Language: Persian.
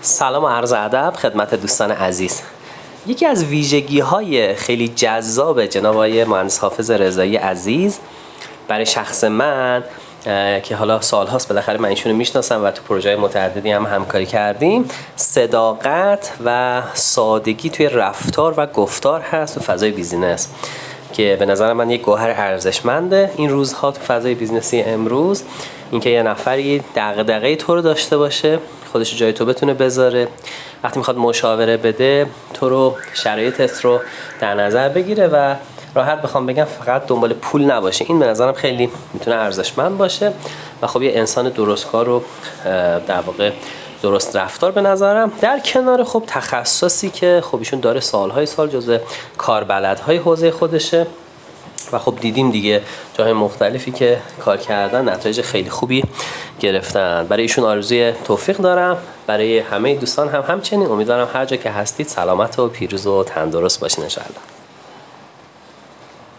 سلام و عرض ادب خدمت دوستان عزیز. یکی از ویژگی‌های خیلی جذاب جناب آقای مهندس حافظ رضایی عزیز برای شخص من که حالا سال‌هاست بالاخره من ایشونو میشناسم و تو پروژه‌های متعددی هم همکاری کردیم، صداقت و سادگی توی رفتار و گفتار هست تو فضای بیزینس که به نظر من یک گوهر ارزشمنده این روزها تو فضای بیزنسی امروز. اینکه یه نفری دغدغه تو رو داشته باشه، خودش جای تو بتونه بذاره، وقتی میخواد مشاوره بده تو رو شرایطت رو در نظر بگیره و راحت بخوام بگم فقط دنبال پول نباشه. این به نظرم خیلی میتونه ارزشمند باشه و خب یه انسان درستکار رو در واقع درست رفتار به نظرم، در کنار خب تخصصی که خب ایشون داره سالهای سال جزو کاربلدهای حوزه خودشه و خب دیدیم دیگه جاهای مختلفی که کار کردن نتایج خیلی خوبی گرفتن. برای ایشون آرزوی توفیق دارم، برای همه دوستان هم همچنین. امیدوارم هر جا که هستید سلامت و پیروز و تندرست باشین ان شاء الله.